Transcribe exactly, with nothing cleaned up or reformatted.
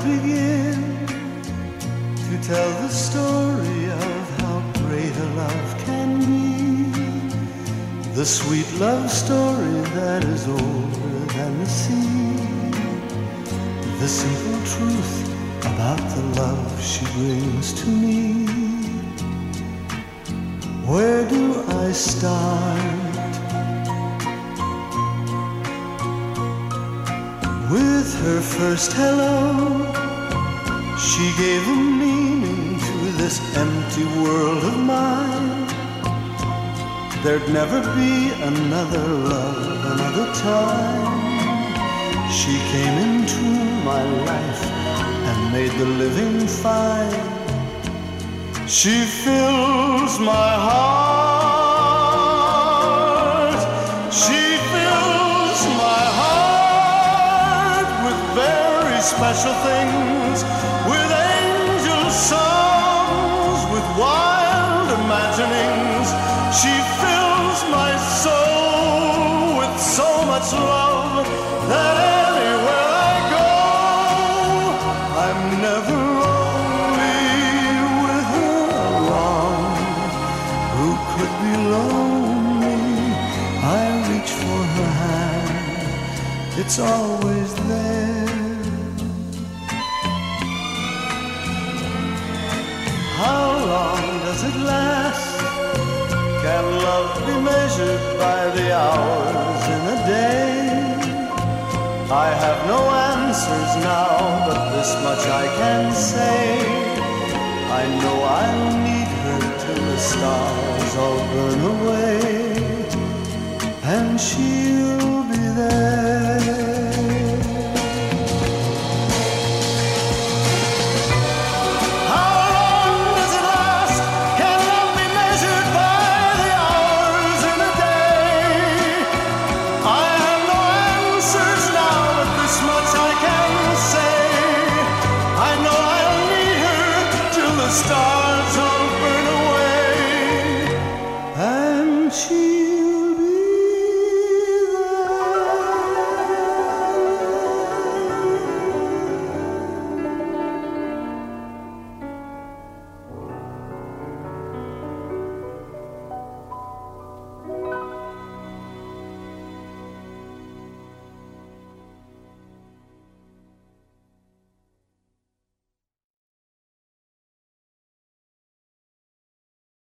begin to tell the story of how great a love can be? The sweet love story that is older than the sea. The simple truth about the love she brings to me. Where do I start? With her first hello, she gave a meaning to this empty world of mine. There'd never be another love, another time. She came into my life and made the living fine. She fills my heart. She fills my heart with very special things, with angel songs, with wild imaginings. She fills my soul with so much love that anywhere I go, I'm never lonely with her along. Who could be lonely? I reach for her hand, it's always there. How long does it last? Can love be measured by the hours in a day? I have no answers now, but this much I can say. I know I'll need her till the stars all burn away, and she'll be there. Stars all burn away, and she